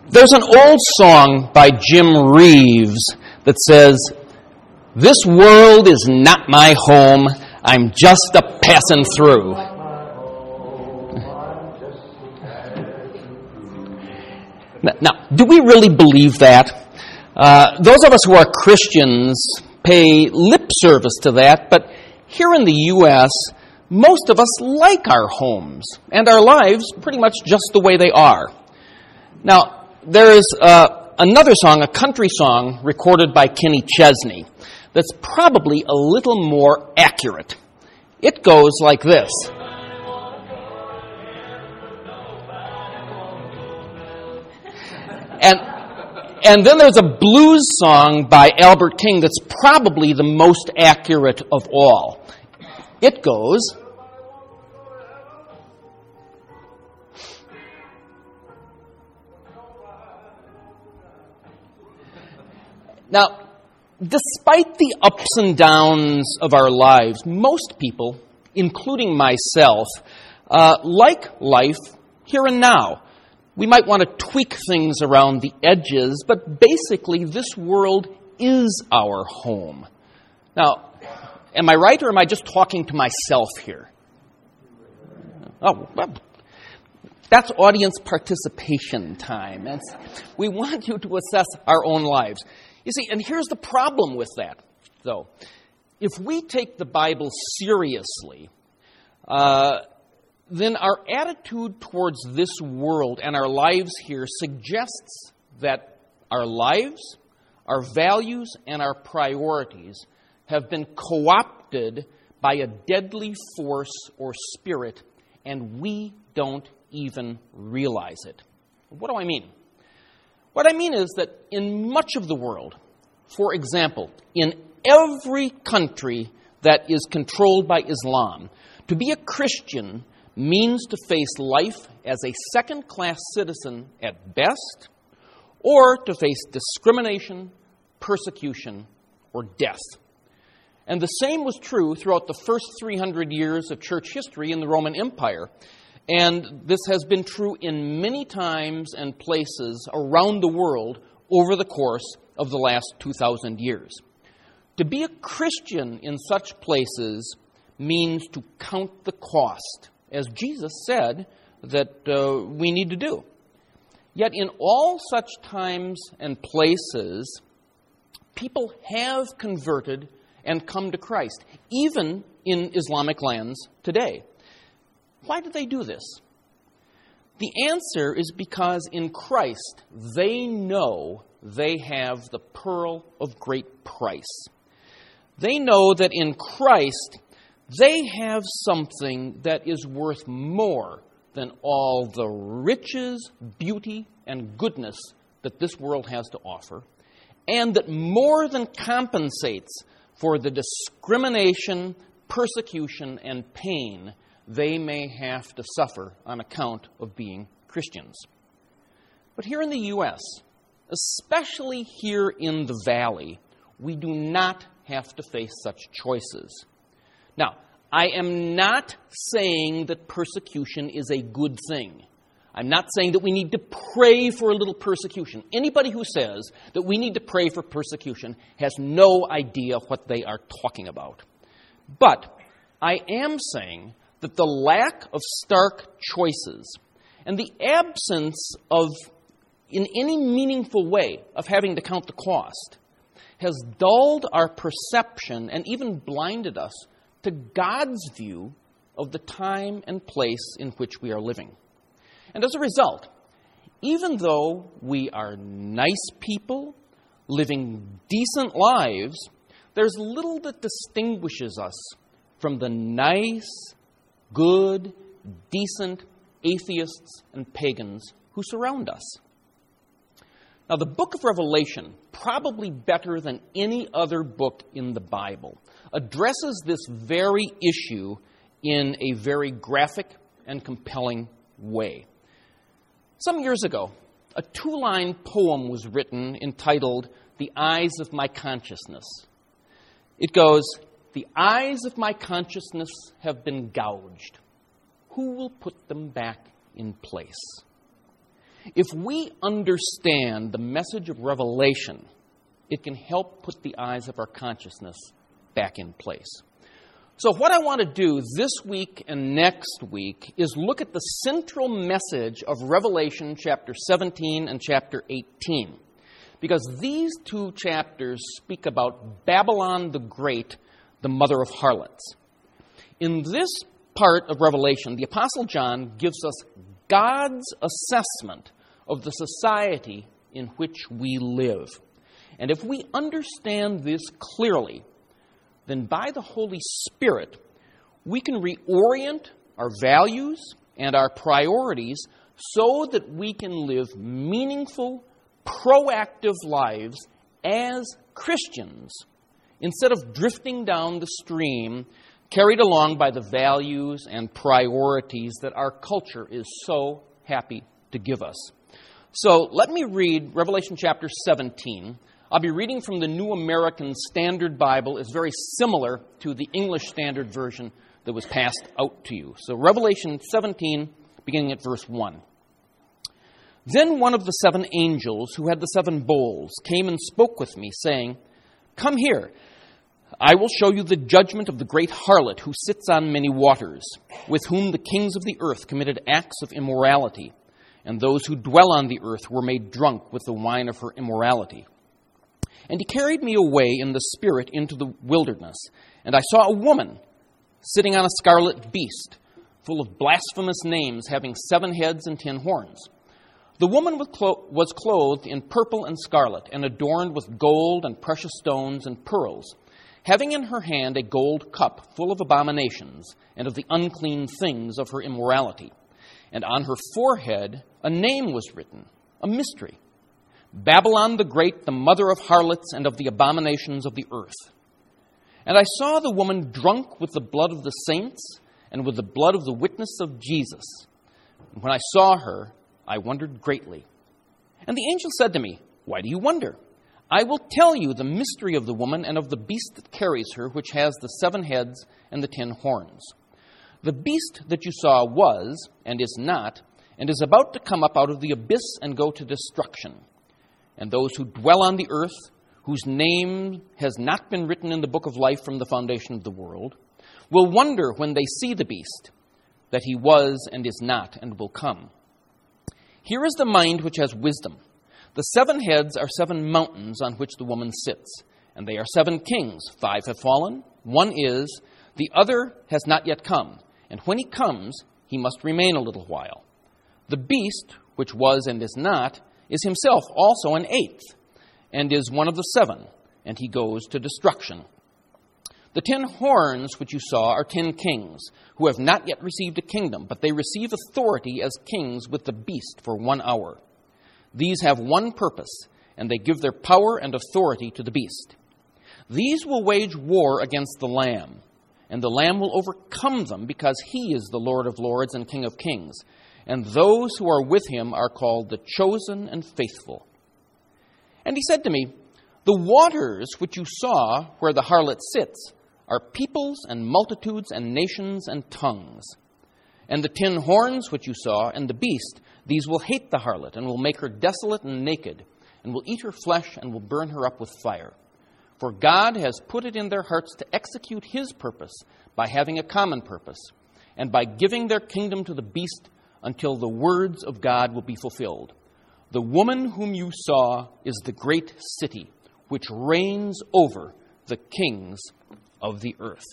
There's an old song by Jim Reeves that says, "This world is not my home, I'm just a passing through." Now, do we really believe that? Those of us who are Christians pay lip service to that, but here in the U.S., most of us like our homes and our lives pretty much just the way they are. Now, there is another song, a country song, recorded by Kenny Chesney that's probably a little more accurate. It goes like this. And then there's a blues song by Albert King that's probably the most accurate of all. It goes, now, despite the ups and downs of our lives, most people, including myself, like life here and now. We might want to tweak things around the edges, but basically this world is our home. Now, am I right or am I just talking to myself here? Oh, well, that's audience participation time. We want you to assess our own lives. You see, and here's the problem with that, though. If we take the Bible seriously, then our attitude towards this world and our lives here suggests that our lives, our values, and our priorities have been co-opted by a deadly force or spirit, and we don't even realize it. What do I mean? What I mean is that in much of the world, for example, in every country that is controlled by Islam, to be a Christian means to face life as a second-class citizen at best, or to face discrimination, persecution, or death. And the same was true throughout the first 300 years of church history in the Roman Empire. And this has been true in many times and places around the world over the course of the last 2,000 years. To be a Christian in such places means to count the cost, as Jesus said that we need to do. Yet in all such times and places, people have converted and come to Christ, even in Islamic lands today. Why do they do this? The answer is because in Christ, they know they have the pearl of great price. They know that in Christ, they have something that is worth more than all the riches, beauty, and goodness that this world has to offer, and that more than compensates for the discrimination, persecution, and pain they may have to suffer on account of being Christians. But here in the U.S., especially here in the Valley, we do not have to face such choices. Now, I am not saying that persecution is a good thing. I'm not saying that we need to pray for a little persecution. Anybody who says that we need to pray for persecution has no idea what they are talking about. But I am saying that the lack of stark choices and the absence of, in any meaningful way, of having to count the cost has dulled our perception and even blinded us to God's view of the time and place in which we are living. And as a result, even though we are nice people living decent lives, there's little that distinguishes us from the nice, good, decent atheists and pagans who surround us. Now, the book of Revelation, probably better than any other book in the Bible, addresses this very issue in a very graphic and compelling way. Some years ago, a 2-line poem was written entitled "The Eyes of My Consciousness." It goes, "The eyes of my consciousness have been gouged. Who will put them back in place?" If we understand the message of Revelation, it can help put the eyes of our consciousness back in place. So what I want to do this week and next week is look at the central message of Revelation chapter 17 and chapter 18. Because these two chapters speak about Babylon the Great, the mother of harlots. In this part of Revelation, the Apostle John gives us God's assessment of the society in which we live. And if we understand this clearly, then by the Holy Spirit, we can reorient our values and our priorities so that we can live meaningful, proactive lives as Christians instead of drifting down the stream carried along by the values and priorities that our culture is so happy to give us. So let me read Revelation chapter 17. I'll be reading from the New American Standard Bible. It's very similar to the English Standard Version that was passed out to you. So Revelation 17, beginning at verse 1. Then one of the 7 angels who had the 7 bowls came and spoke with me, saying, "Come here, I will show you the judgment of the great harlot who sits on many waters, with whom the kings of the earth committed acts of immorality, and those who dwell on the earth were made drunk with the wine of her immorality. And he carried me away in the Spirit into the wilderness, and I saw a woman sitting on a scarlet beast, full of blasphemous names, having 7 heads and 10 horns. The woman was clothed in purple and scarlet, and adorned with gold and precious stones and pearls, having in her hand a gold cup full of abominations and of the unclean things of her immorality. And on her forehead a name was written, a mystery, Babylon the Great, the mother of harlots and of the abominations of the earth. And I saw the woman drunk with the blood of the saints and with the blood of the witness of Jesus. And when I saw her, I wondered greatly. And the angel said to me, Why do you wonder? I will tell you the mystery of the woman and of the beast that carries her, which has the 7 heads and the 10 horns. The beast that you saw was, and is not, and is about to come up out of the abyss and go to destruction. And those who dwell on the earth, whose name has not been written in the book of life from the foundation of the world, will wonder when they see the beast, that he was and is not and will come. Here is the mind which has wisdom. The 7 heads are 7 mountains on which the woman sits, and they are 7 kings. 5 have fallen, 1 is, the other has not yet come, and when he comes, he must remain a little while. The beast, which was and is not, is himself also an 8th, and is one of the 7, and he goes to destruction. The 10 horns which you saw are 10 kings, who have not yet received a kingdom, but they receive authority as kings with the beast for 1 hour. These have one purpose, and they give their power and authority to the beast. These will wage war against the Lamb, and the Lamb will overcome them, because he is the Lord of lords and King of kings, and those who are with him are called the chosen and faithful. And he said to me, The waters which you saw where the harlot sits are peoples and multitudes and nations and tongues. And the 10 horns which you saw and the beast, these will hate the harlot and will make her desolate and naked, and will eat her flesh and will burn her up with fire. For God has put it in their hearts to execute his purpose by having a common purpose, and by giving their kingdom to the beast until the words of God will be fulfilled. The woman whom you saw is the great city, which reigns over the kings of the earth.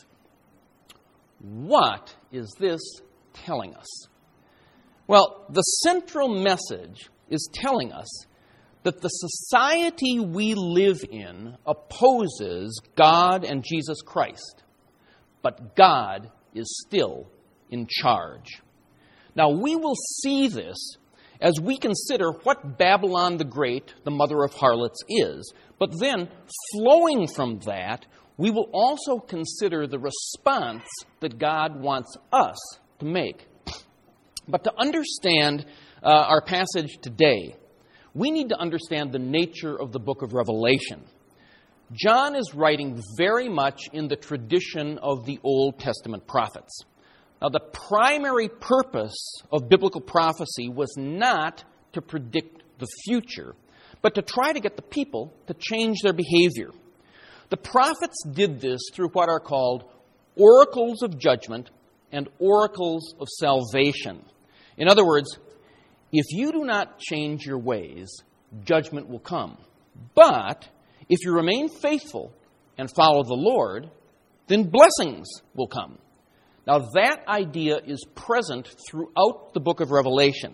What is this telling us? Well, the central message is telling us that the society we live in opposes God and Jesus Christ, but God is still in charge. Now, we will see this as we consider what Babylon the Great, the mother of harlots, is. But then, flowing from that, we will also consider the response that God wants us to make. But to understand our passage today, we need to understand the nature of the book of Revelation. John is writing very much in the tradition of the Old Testament prophets. Now, the primary purpose of biblical prophecy was not to predict the future, but to try to get the people to change their behavior. The prophets did this through what are called oracles of judgment and oracles of salvation. In other words, if you do not change your ways, judgment will come. But if you remain faithful and follow the Lord, then blessings will come. Now that idea is present throughout the book of Revelation.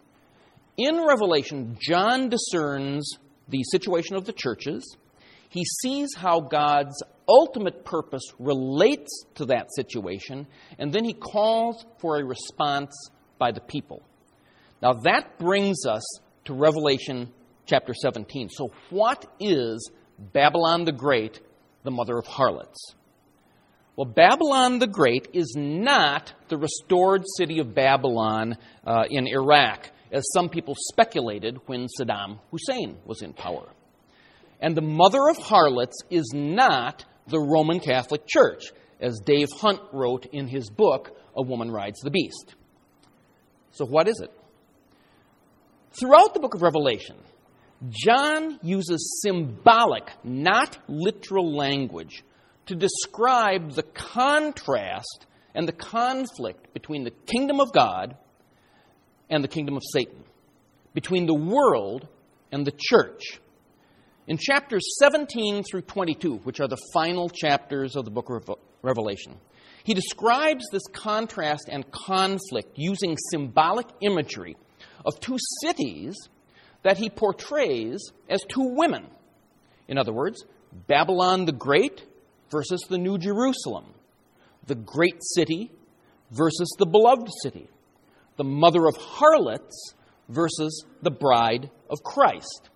In Revelation, John discerns the situation of the churches. He sees how God's ultimate purpose relates to that situation, and then he calls for a response by the people. Now that brings us to Revelation chapter 17. So what is Babylon the Great, the mother of harlots? Well, Babylon the Great is not the restored city of Babylon in Iraq, as some people speculated when Saddam Hussein was in power. And the mother of harlots is not the Roman Catholic Church, as Dave Hunt wrote in his book, A Woman Rides the Beast. So what is it? Throughout the book of Revelation, John uses symbolic, not literal language to describe the contrast and the conflict between the kingdom of God and the kingdom of Satan, between the world and the church. In chapters 17 through 22, which are the final chapters of the book of Revelation, he describes this contrast and conflict using symbolic imagery of two cities that he portrays as two women. In other words, Babylon the Great versus the New Jerusalem, the great city versus the beloved city, the mother of harlots versus the bride of Christ.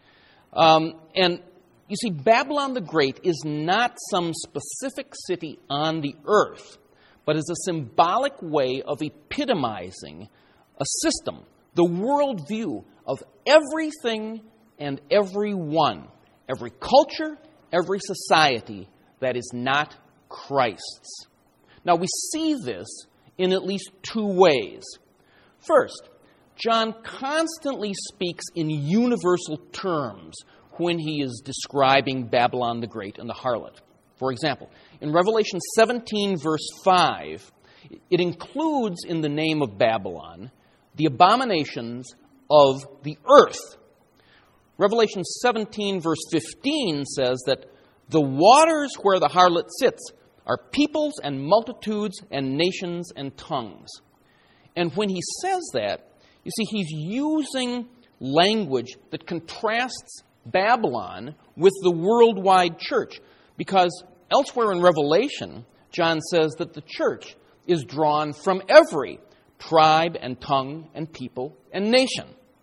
And you see, Babylon the Great is not some specific city on the earth, but is a symbolic way of epitomizing a system, the worldview of everything and everyone, every culture, every society that is not Christ's. Now, we see this in at least two ways. First, John constantly speaks in universal terms when he is describing Babylon the Great and the harlot. For example, in Revelation 17, verse 5, it includes in the name of Babylon the abominations of the earth. Revelation 17, verse 15 says that the waters where the harlot sits are peoples and multitudes and nations and tongues. And when he says that, you see, he's using language that contrasts Babylon with the worldwide church, because elsewhere in Revelation, John says that the church is drawn from every tribe and tongue and people and nation.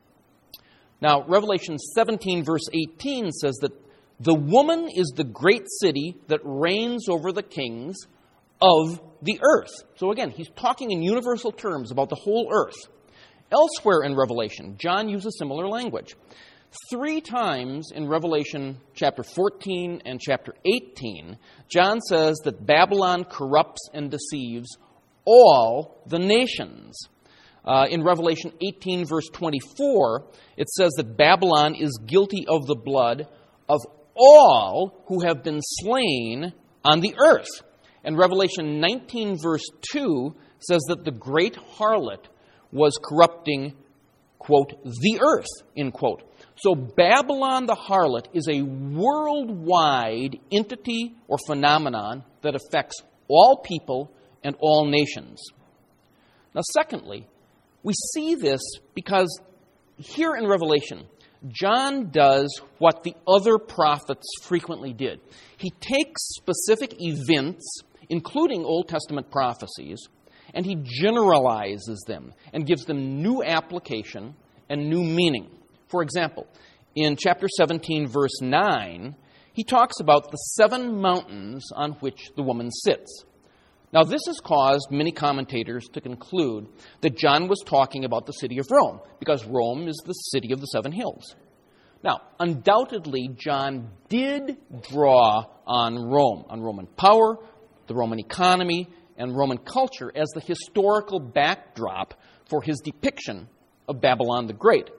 Now, Revelation 17, verse 18 says that the woman is the great city that reigns over the kings of the earth. So again, he's talking in universal terms about the whole earth. Elsewhere in Revelation, John uses similar language. 3 times in Revelation chapter 14 and chapter 18, John says that Babylon corrupts and deceives all the nations. In Revelation 18, verse 24, it says that Babylon is guilty of the blood of all who have been slain on the earth. And Revelation 19, verse 2 says that the great harlot was corrupting, quote, the earth, end quote. So Babylon the harlot is a worldwide entity or phenomenon that affects all people and all nations. Now, secondly, we see this because here in Revelation, John does what the other prophets frequently did. He takes specific events, including Old Testament prophecies, and he generalizes them and gives them new application and new meaning. For example, in chapter 17, verse 9, he talks about the 7 mountains on which the woman sits. Now, this has caused many commentators to conclude that John was talking about the city of Rome, because Rome is the city of the 7 hills. Now, undoubtedly, John did draw on Rome, on Roman power, the Roman economy, and Roman culture as the historical backdrop for his depiction of Babylon the Great.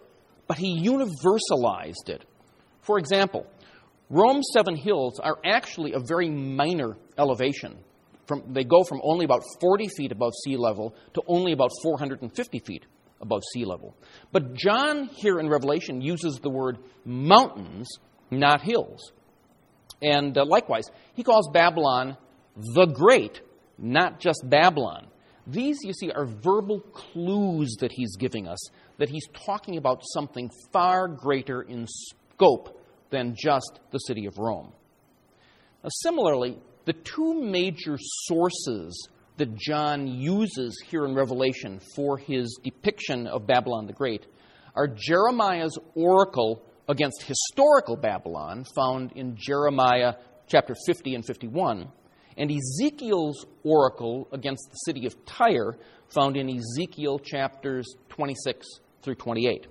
but he universalized it. For example, Rome's 7 hills are actually a very minor elevation. They go from only about 40 feet above sea level to only about 450 feet above sea level. But John here in Revelation uses the word mountains, not hills. And likewise, he calls Babylon the Great, not just Babylon. These, you see, are verbal clues that he's giving us, that he's talking about something far greater in scope than just the city of Rome. Now, similarly, the two major sources that John uses here in Revelation for his depiction of Babylon the Great are Jeremiah's oracle against historical Babylon, found in Jeremiah chapter 50 and 51, and Ezekiel's oracle against the city of Tyre, found in Ezekiel chapters 26 through 28.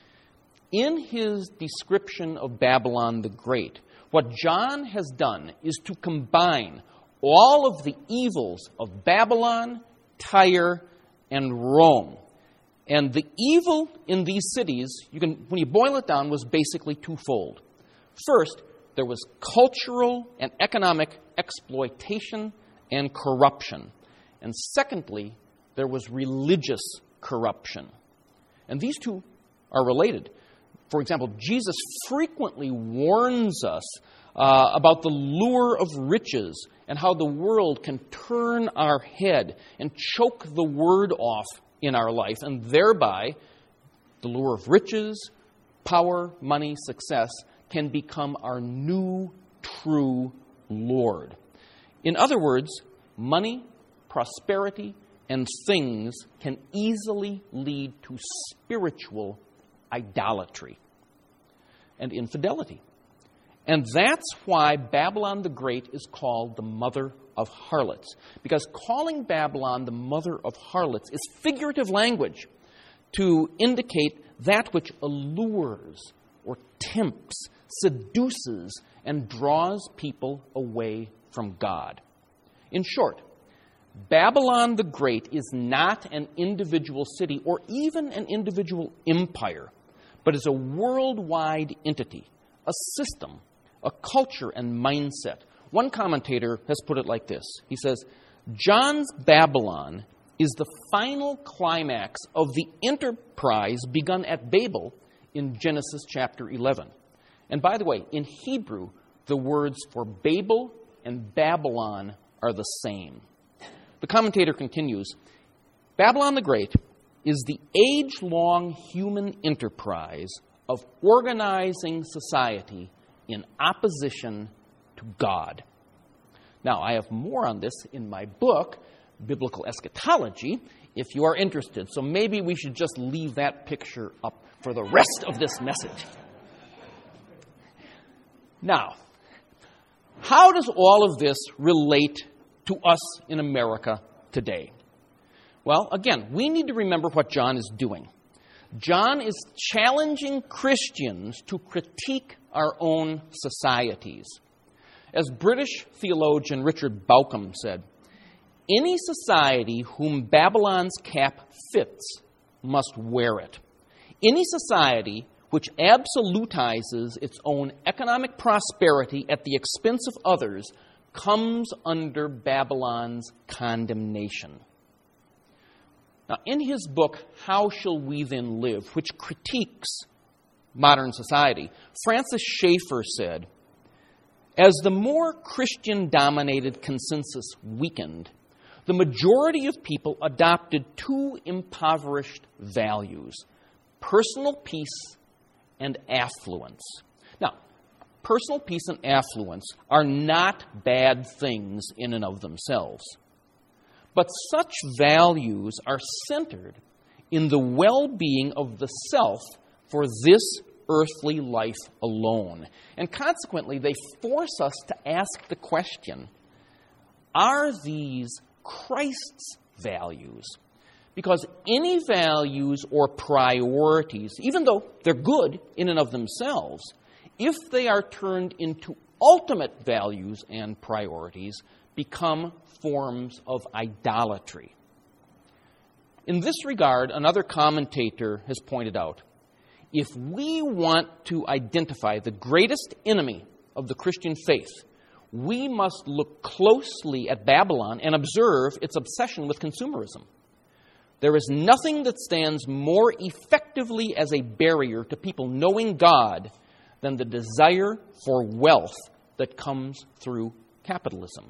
In his description of Babylon the Great, what John has done is to combine all of the evils of Babylon, Tyre, and Rome. And the evil in these cities, when you boil it down, was basically twofold. First, there was cultural and economic exploitation and corruption. And secondly, there was religious corruption. And these two are related. For example, Jesus frequently warns us about the lure of riches and how the world can turn our head and choke the word off in our life, and thereby the lure of riches, power, money, success can become our new true Lord. In other words, money, prosperity, and things can easily lead to spiritual idolatry and infidelity. And that's why Babylon the Great is called the mother of harlots. Because calling Babylon the mother of harlots is figurative language to indicate that which allures or tempts, seduces, and draws people away from God. In short, Babylon the Great is not an individual city or even an individual empire, but is a worldwide entity, a system, a culture and mindset. One commentator has put it like this. He says, John's Babylon is the final climax of the enterprise begun at Babel in Genesis chapter 11. And by the way, in Hebrew, the words for Babel and Babylon are the same. The commentator continues, Babylon the Great is the age-long human enterprise of organizing society in opposition to God. Now, I have more on this in my book, Biblical Eschatology, if you are interested. So maybe we should just leave that picture up for the rest of this message. Now, how does all of this relate to us in America today? Well, again, we need to remember what John is doing. John is challenging Christians to critique our own societies. As British theologian Richard Bauckham said, any society whom Babylon's cap fits must wear it. Any society which absolutizes its own economic prosperity at the expense of others comes under Babylon's condemnation. Now, in his book, How Shall We Then Live, which critiques modern society, Francis Schaeffer said, as the more Christian-dominated consensus weakened, the majority of people adopted two impoverished values, personal peace and affluence. Now, personal peace and affluence are not bad things in and of themselves. But such values are centered in the well-being of the self for this earthly life alone. And consequently, they force us to ask the question, are these Christ's values? Because any values or priorities, even though they're good in and of themselves, if they are turned into ultimate values and priorities, become forms of idolatry. In this regard, another commentator has pointed out, if we want to identify the greatest enemy of the Christian faith, we must look closely at Babylon and observe its obsession with consumerism. There is nothing that stands more effectively as a barrier to people knowing God than the desire for wealth that comes through capitalism.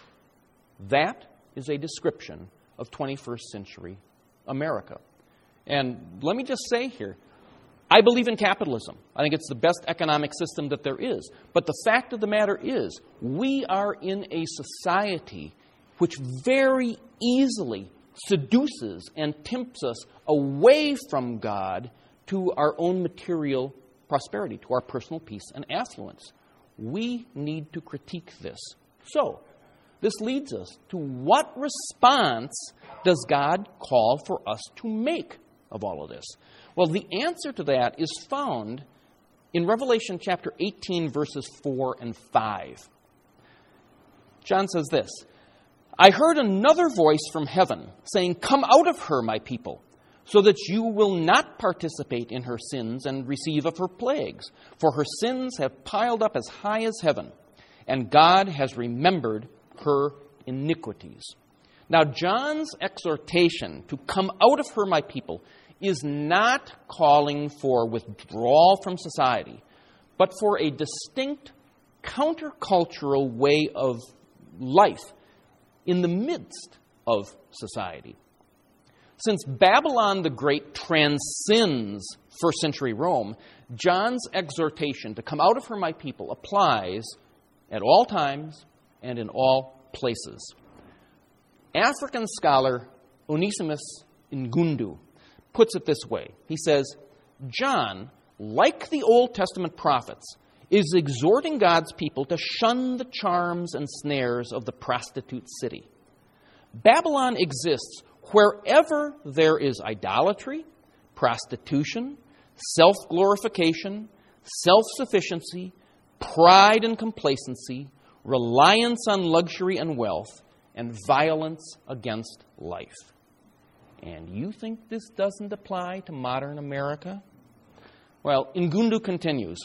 That is a description of 21st century America. And let me just say here, I believe in capitalism. I think it's the best economic system that there is. But the fact of the matter is, we are in a society which very easily seduces and tempts us away from God to our own material prosperity, to our personal peace and affluence. We need to critique this. So, this leads us to what response does God call for us to make of all of this? Well, the answer to that is found in Revelation chapter 18, verses 4 and 5. John says this, I heard another voice from heaven saying, Come out of her, my people, so that you will not participate in her sins and receive of her plagues. For her sins have piled up as high as heaven, and God has remembered her iniquities. Now, John's exhortation to come out of her, my people, is not calling for withdrawal from society, but for a distinct countercultural way of life in the midst of society. Since Babylon the Great transcends first century Rome, John's exhortation to come out of her, my people, applies at all times and in all places. African scholar Onesimus Ngundu puts it this way. He says, John, like the Old Testament prophets, is exhorting God's people to shun the charms and snares of the prostitute city. Babylon exists wherever there is idolatry, prostitution, self-glorification, self-sufficiency, pride and complacency, reliance on luxury and wealth, and violence against life. And you think this doesn't apply to modern America? Well, Ngundu continues,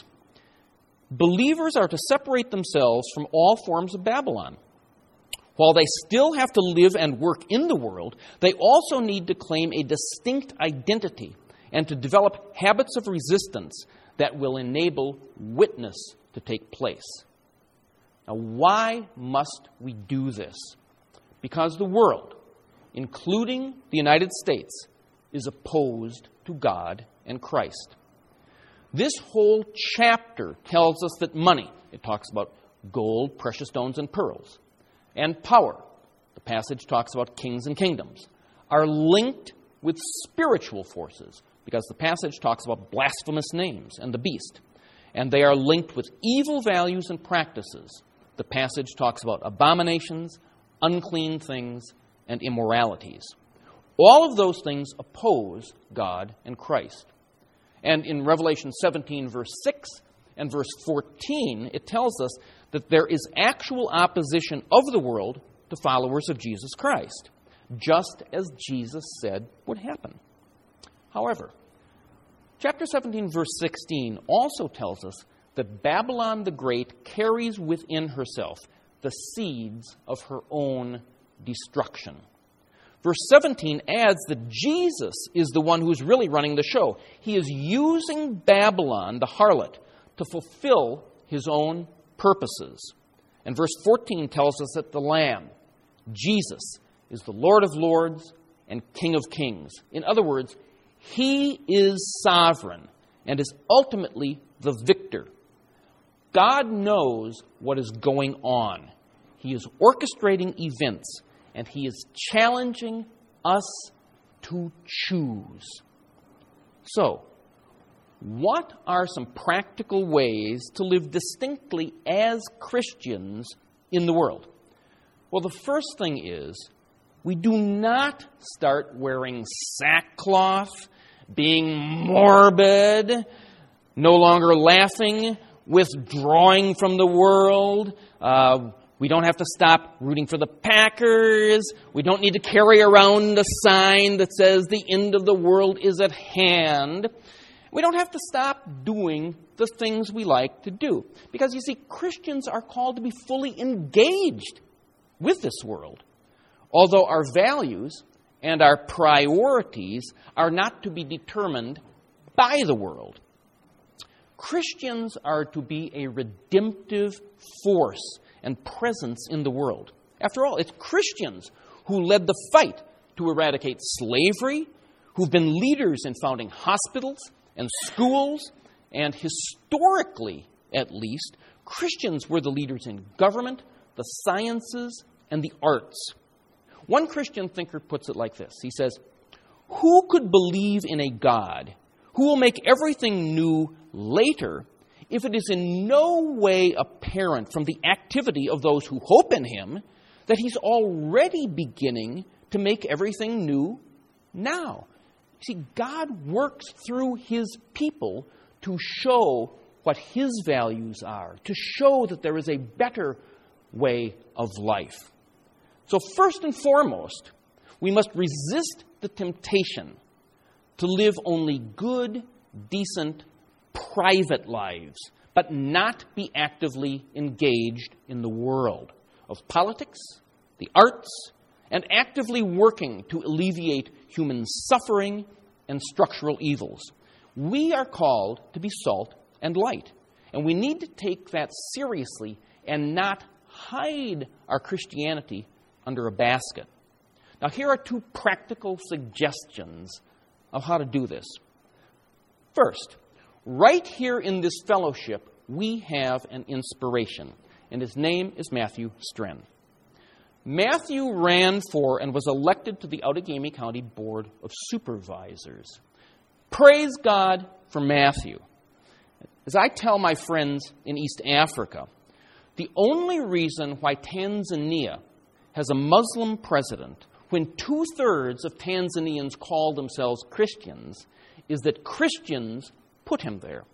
believers are to separate themselves from all forms of Babylon. While they still have to live and work in the world, they also need to claim a distinct identity and to develop habits of resistance that will enable witness to take place. Now, why must we do this? Because the world, including the United States, is opposed to God and Christ. This whole chapter tells us that money, it talks about gold, precious stones, and pearls, and power, the passage talks about kings and kingdoms, are linked with spiritual forces, because the passage talks about blasphemous names and the beast, and they are linked with evil values and practices. The passage talks about abominations, unclean things, and immoralities. All of those things oppose God and Christ. And in Revelation 17, verse 6 and verse 14, it tells us that there is actual opposition of the world to followers of Jesus Christ, just as Jesus said would happen. However, chapter 17, verse 16 also tells us that Babylon the Great carries within herself the seeds of her own destruction. Verse 17 adds that Jesus is the one who's really running the show. He is using Babylon, the harlot, to fulfill his own purposes. And verse 14 tells us that the Lamb, Jesus, is the Lord of lords and King of kings. In other words, he is sovereign and is ultimately the victor. God knows what is going on. He is orchestrating events, and he is challenging us to choose. So, what are some practical ways to live distinctly as Christians in the world? Well, the first thing is, we do not start wearing sackcloth, being morbid, no longer laughing, withdrawing from the world. We don't have to stop rooting for the Packers. We don't need to carry around a sign that says the end of the world is at hand. We don't have to stop doing the things we like to do. Because, you see, Christians are called to be fully engaged with this world, although our values and our priorities are not to be determined by the world. Christians are to be a redemptive force and presence in the world. After all, it's Christians who led the fight to eradicate slavery, who've been leaders in founding hospitals and schools, and historically, at least, Christians were the leaders in government, the sciences, and the arts. One Christian thinker puts it like this. He says, "Who could believe in a God who will make everything new later if it is in no way apparent from the activity of those who hope in him that he's already beginning to make everything new now?" See, God works through his people to show what his values are, to show that there is a better way of life. So first and foremost, we must resist the temptation to live only good, decent, private lives, but not be actively engaged in the world of politics, the arts, and actively working to alleviate human suffering and structural evils. We are called to be salt and light, and we need to take that seriously and not hide our Christianity under a basket. Now, here are two practical suggestions of how to do this. First, right here in this fellowship, we have an inspiration, and his name is Matthew Stren. Matthew ran for and was elected to the Outagamie County Board of Supervisors. Praise God for Matthew. As I tell my friends in East Africa, the only reason why Tanzania has a Muslim president when 2/3 of Tanzanians call themselves Christians is that Christians put him there.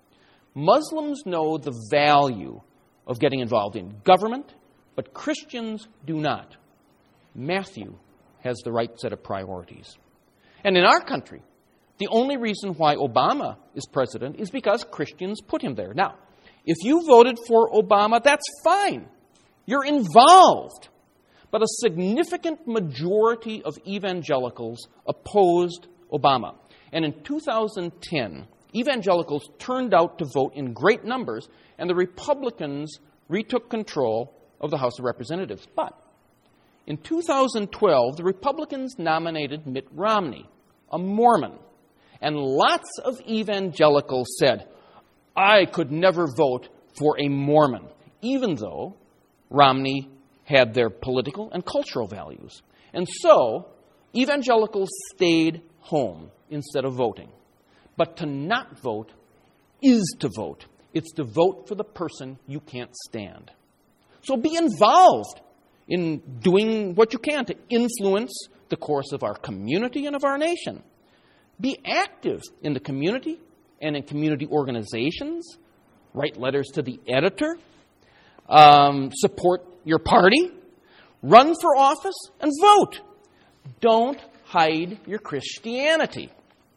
Muslims know the value of getting involved in government, but Christians do not. Matthew has the right set of priorities. And in our country, the only reason why Obama is president is because Christians put him there. Now, if you voted for Obama, that's fine. You're involved. But a significant majority of evangelicals opposed Obama. And in 2010, evangelicals turned out to vote in great numbers, and the Republicans retook control of the House of Representatives. But in 2012, the Republicans nominated Mitt Romney, a Mormon. And lots of evangelicals said, "I could never vote for a Mormon," even though Romney had their political and cultural values. And so, evangelicals stayed home instead of voting. But to not vote is to vote. It's to vote for the person you can't stand. So be involved in doing what you can to influence the course of our community and of our nation. Be active in the community and in community organizations. Write letters to the editor. Support your party. Run for office and vote. Don't hide your Christianity.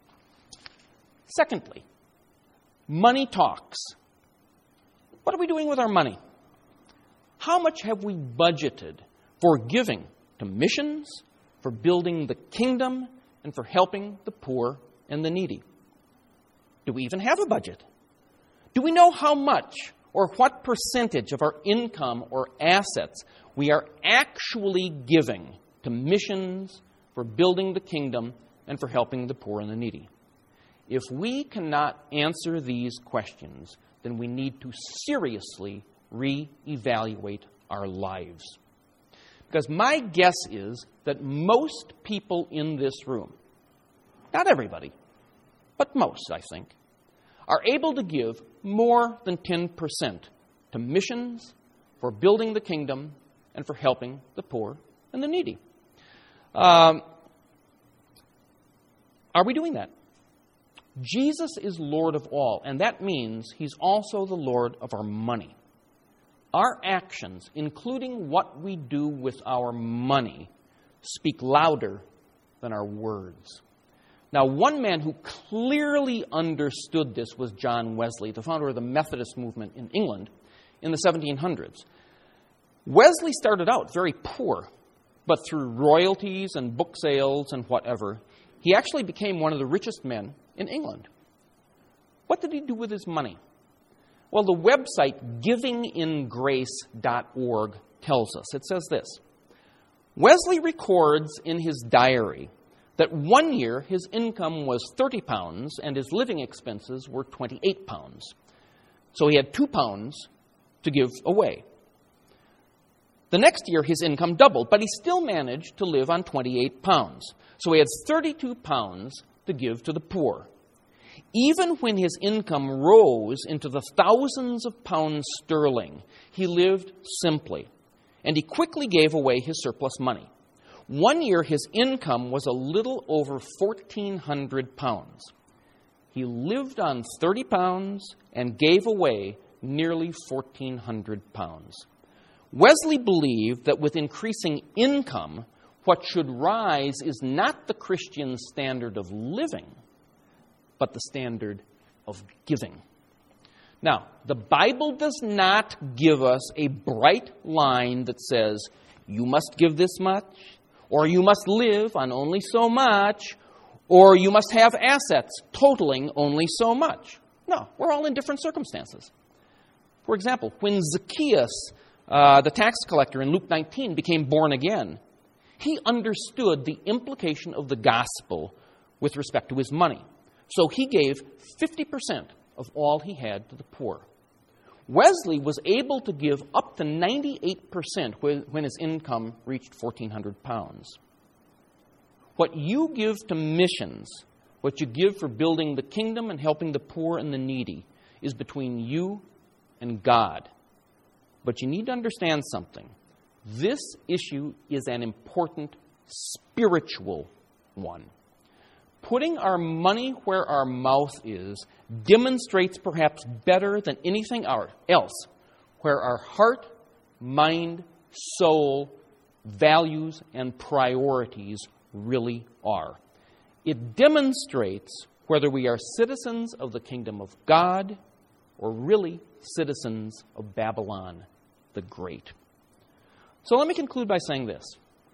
Secondly, money talks. What are we doing with our money? How much have we budgeted for giving to missions, for building the kingdom, and for helping the poor and the needy? Do we even have a budget? Do we know how much or what percentage of our income or assets we are actually giving to missions, for building the kingdom, and for helping the poor and the needy? If we cannot answer these questions, then we need to seriously reevaluate our lives. Because my guess is that most people in this room, not everybody, but most, I think, are able to give more than 10% to missions, for building the kingdom, and for helping the poor and the needy. Are we doing that? Jesus is Lord of all, and that means he's also the Lord of our money. Our actions, including what we do with our money, speak louder than our words. Now, one man who clearly understood this was John Wesley, the founder of the Methodist movement in England in the 1700s. Wesley started out very poor, but through royalties and book sales and whatever, he actually became one of the richest men in England. What did he do with his money? Well, the website givingingrace.org tells us. It says this: Wesley records in his diary that one year his income was £30 and his living expenses were £28. So he had £2 to give away. The next year his income doubled, but he still managed to live on £28. So he had £32 to give to the poor. Even when his income rose into the thousands of pounds sterling, he lived simply, and he quickly gave away his surplus money. One year his income was a little over £1,400. He lived on £30 and gave away nearly £1,400. Wesley believed that with increasing income, what should rise is not the Christian standard of living, but the standard of giving. Now, the Bible does not give us a bright line that says, you must give this much, or you must live on only so much, or you must have assets totaling only so much. No, we're all in different circumstances. For example, when Zacchaeus, the tax collector in Luke 19, became born again, he understood the implication of the gospel with respect to his money. So he gave 50% of all he had to the poor. Wesley was able to give up to 98% when his income reached £1,400. What you give to missions, what you give for building the kingdom and helping the poor and the needy, is between you and God. But you need to understand something. This issue is an important spiritual one. Putting our money where our mouth is demonstrates perhaps better than anything else where our heart, mind, soul, values, and priorities really are. It demonstrates whether we are citizens of the kingdom of God or really citizens of Babylon the Great. So let me conclude by saying this.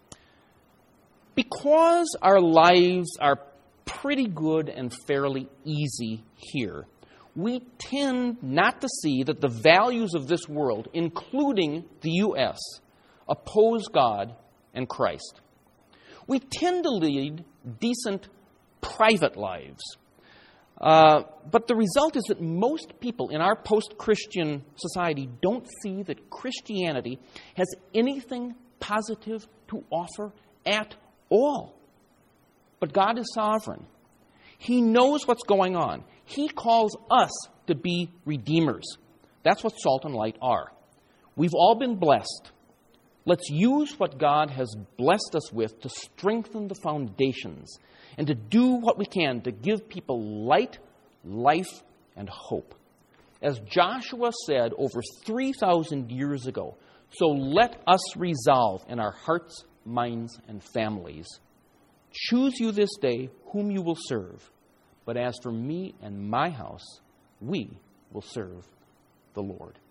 Because our lives are pretty good and fairly easy here, we tend not to see that the values of this world, including the U.S., oppose God and Christ. We tend to lead decent private lives. But the result is that most people in our post-Christian society don't see that Christianity has anything positive to offer at all. But God is sovereign. He knows what's going on. He calls us to be redeemers. That's what salt and light are. We've all been blessed. Let's use what God has blessed us with to strengthen the foundations and to do what we can to give people light, life, and hope. As Joshua said over 3,000 years ago, so let us resolve in our hearts, minds, and families. Choose you this day whom you will serve. But as for me and my house, we will serve the Lord.